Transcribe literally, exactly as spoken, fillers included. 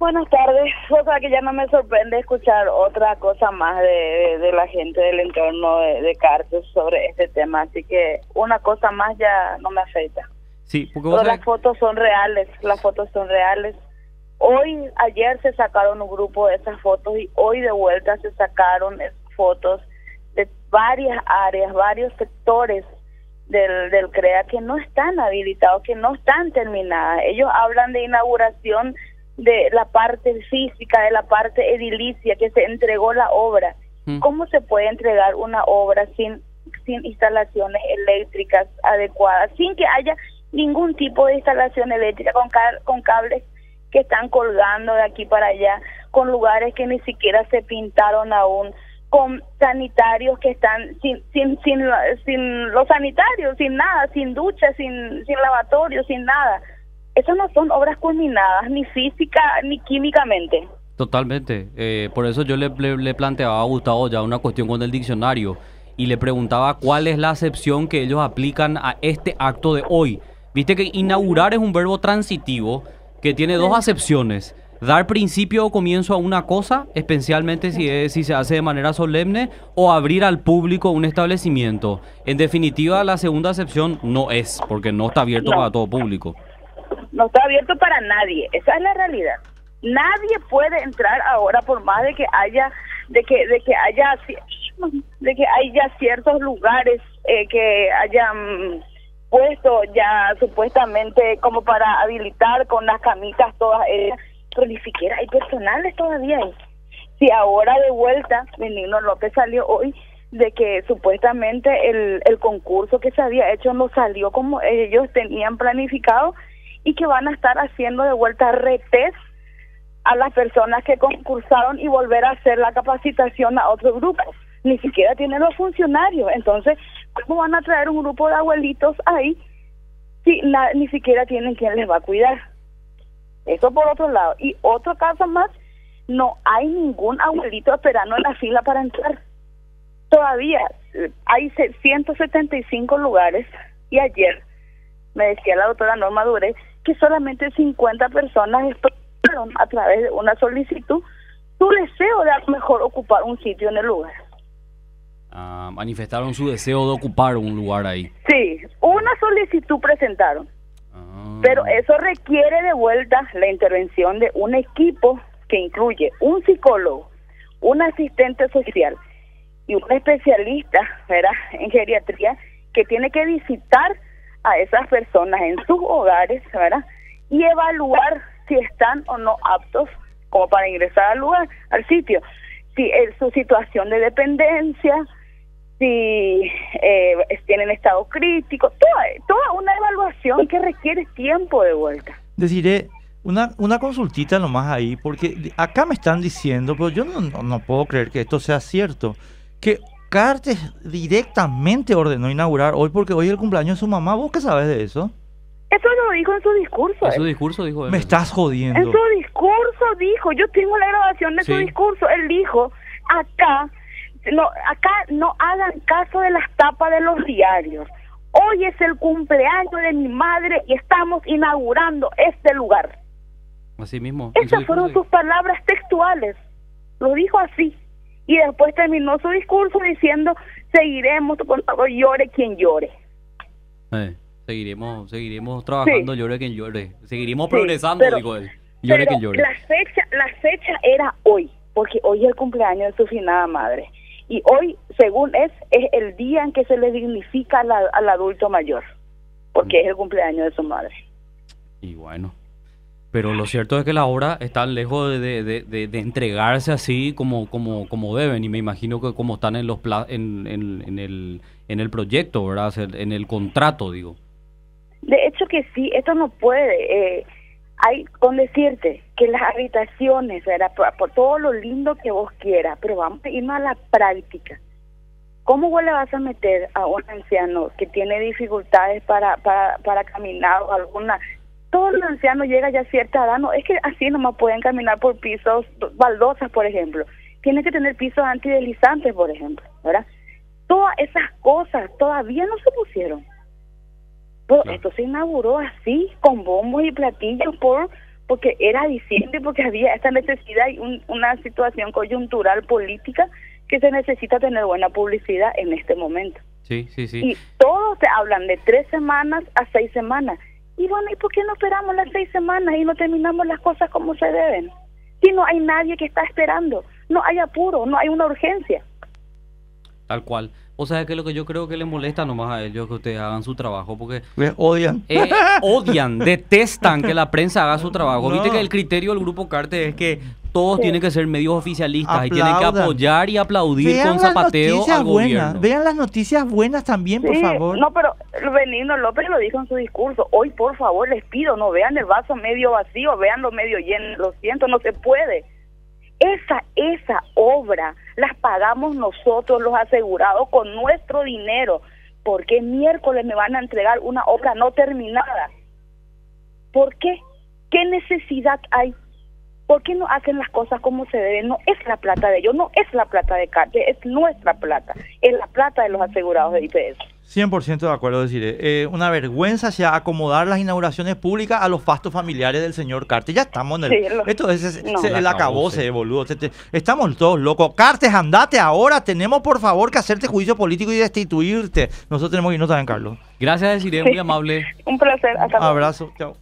Buenas tardes. O sea que ya no me sorprende escuchar otra cosa más de, de, de la gente del entorno de, de Cartes sobre este tema, así que una cosa más ya no me afecta. Sí, porque Pero vos las sabés... fotos son reales, las fotos son reales. Hoy, ayer se sacaron un grupo de esas fotos y hoy de vuelta se sacaron fotos de varias áreas, varios sectores del, del CREA que no están habilitados, que no están terminadas. Ellos hablan de inauguración de la parte física, de la parte edilicia, que se entregó la obra. Mm. ¿Cómo se puede entregar una obra sin, sin instalaciones eléctricas adecuadas, sin que haya ningún tipo de instalación eléctrica, con, con cables que están colgando de aquí para allá, con lugares que ni siquiera se pintaron aún, con sanitarios que están sin sin sin, sin los sanitarios, sin nada, sin ducha, sin, sin lavatorio, sin nada? Esas no son obras culminadas, ni física ni químicamente. Totalmente. Eh, por eso yo le, le, le planteaba a Gustavo ya una cuestión con el diccionario y le preguntaba cuál es la acepción que ellos aplican a este acto de hoy. Viste que inaugurar es un verbo transitivo que tiene dos acepciones: dar principio o comienzo a una cosa, especialmente si, es, si se hace de manera solemne, o abrir al público un establecimiento. En definitiva, la segunda acepción no es, porque no está abierto no. para todo público. No está abierto para nadie, esa es la realidad. Nadie puede entrar ahora, por más de que haya, de que, de que haya, de que haya ciertos lugares eh, que hayan puesto ya supuestamente como para habilitar con las camitas todas ellas, pero ni siquiera hay personales todavía ahí. Si ahora de vuelta, Benigno López salió hoy de que supuestamente el, el concurso que se había hecho no salió como ellos tenían planificado y que van a estar haciendo de vuelta retest a las personas que concursaron y volver a hacer la capacitación a otro grupo. Ni siquiera tienen los funcionarios. Entonces, ¿cómo van a traer un grupo de abuelitos ahí si la, ni siquiera tienen quien les va a cuidar? Eso por otro lado. Y otro caso más, no hay ningún abuelito esperando en la fila para entrar. Todavía hay ciento setenta y cinco lugares y ayer me decía la doctora Norma Duré que solamente cincuenta personas expresaron a través de una solicitud su deseo de a lo mejor ocupar un sitio en el lugar. Ah, manifestaron su deseo de ocupar un lugar ahí. Sí, una solicitud presentaron. Ah. Pero eso requiere de vuelta la intervención de un equipo que incluye un psicólogo, un asistente social y un especialista, ¿verdad?, en geriatría, que tiene que visitar a esas personas en sus hogares, ¿verdad?, y evaluar si están o no aptos como para ingresar al lugar, al sitio, si es su situación de dependencia, si eh, tienen estado crítico, toda, toda una evaluación que requiere tiempo de vuelta. Deciré una, una consultita nomás ahí, porque acá me están diciendo, pero yo no, no, no puedo creer que esto sea cierto, que Cartes directamente ordenó inaugurar hoy porque hoy es el cumpleaños de su mamá. ¿Vos qué sabes de eso? Eso lo dijo en su discurso. En su discurso dijo él. Me estás jodiendo. En su discurso dijo, yo tengo la grabación de sí. su discurso, él dijo, acá no, acá no hagan caso de las tapas de los diarios. Hoy es el cumpleaños de mi madre y estamos inaugurando este lugar. Así mismo. Esas fueron sus palabras textuales. Lo dijo así. Y después terminó su discurso diciendo, seguiremos cuando llore quien llore. Eh, seguiremos seguiremos trabajando, sí. llore quien llore. Seguiremos sí, progresando, pero, dijo él. Llore quien llore. La fecha, la fecha era hoy, porque hoy es el cumpleaños de su finada madre. Y hoy, según es, es el día en que se le dignifica a la, al adulto mayor, porque mm. es el cumpleaños de su madre. Y bueno... Pero lo cierto es que la obra está lejos de, de, de, de entregarse así como como como deben, y me imagino que como están en los pla en, en, en el en el proyecto, ¿verdad? En el contrato, digo. De hecho que sí, esto no puede. Eh, hay con decirte que las habitaciones, ¿verdad?, por, por todo lo lindo que vos quieras, pero vamos a irnos a la práctica. ¿Cómo vos le vas a meter a un anciano que tiene dificultades para para para caminar o alguna? Todos los ancianos llegan ya a cierta edad, no es que así nomás pueden caminar por pisos, baldosas, por ejemplo. Tienen que tener pisos antideslizantes, por ejemplo, ¿verdad? Todas esas cosas todavía no se pusieron. Pero claro. Esto se inauguró así, con bombos y platillos por porque era diciembre, porque había esta necesidad y un, una situación coyuntural política que se necesita tener buena publicidad en este momento. Sí, sí, sí. Y todos te hablan de tres semanas a seis semanas. Y bueno, ¿y por qué no esperamos las seis semanas y no terminamos las cosas como se deben? Si no hay nadie que está esperando, no hay apuro, no hay una urgencia. Tal cual. O sea, que lo que yo creo que les molesta nomás a ellos que ustedes hagan su trabajo, porque Me odian. eh, odian, detestan que la prensa haga su trabajo. No. Viste que el criterio del Grupo Carte es que todos Sí. tienen que ser medios oficialistas y tienen que Aplaudan. apoyar y aplaudir Vean con las zapateo noticias al buenas, gobierno. vean las noticias buenas también, por Sí, favor. no, pero Benigno López lo dijo en su discurso. Hoy, por favor, les pido, no vean el vaso medio vacío, veanlo medio lleno. Lo siento, no se puede. Esa, esa obra las pagamos nosotros, los asegurados, con nuestro dinero. ¿Por qué miércoles me van a entregar una obra no terminada? ¿Por qué? ¿Qué necesidad hay? ¿Por qué no hacen las cosas como se deben? No es la plata de ellos, no es la plata de Carte, es nuestra plata, es la plata de los asegurados de I P S. cien por ciento de acuerdo, deciré. Eh, una vergüenza ya acomodar las inauguraciones públicas a los fastos familiares del señor Carte. Ya estamos en el... Sí, lo- esto es, es- no. se- el El acabose, acabose. boludo. Se te- estamos todos locos. Cartes, andate ahora. Tenemos, por favor, que hacerte juicio político y destituirte. Nosotros tenemos que irnos también, Carlos. Gracias, Desiree, muy amable. Un placer, hasta luego. Abrazo. Chao.